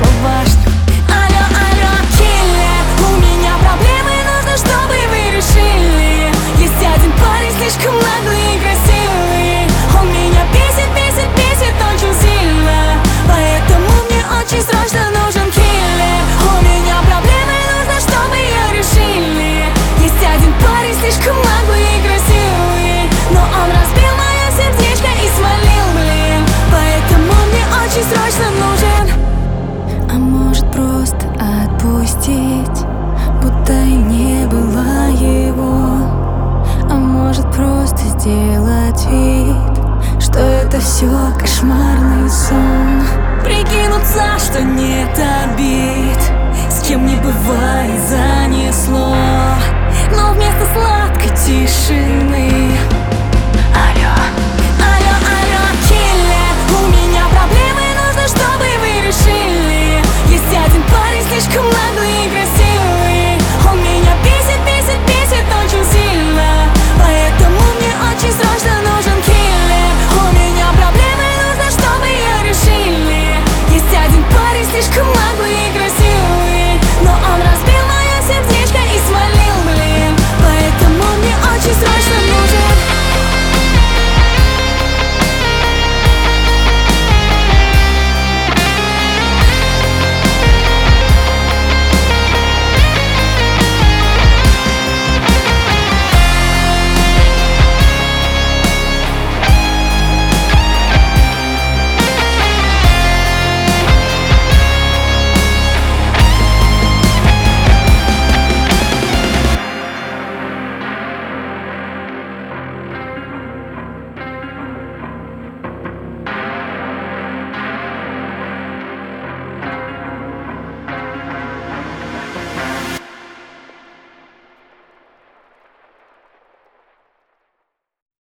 по башням. Алло, алло, киллер, у меня проблемы, нужно, чтобы вы решили. Есть один парень слишком наглый и красивый. Он меня бесит, бесит, бесит очень сильно. Поэтому мне очень срочно нужен киллер. У меня проблемы, нужно, чтобы ее решили. Есть один парень слишком наглый и красивый, но он разбил мое сердечко и свалил, блин. Поэтому мне очень срочно нужен. А может просто отпустить, будто и не было его. А может просто сделать вид, что это все кошмарный сон. Прикинуться, что нет обид.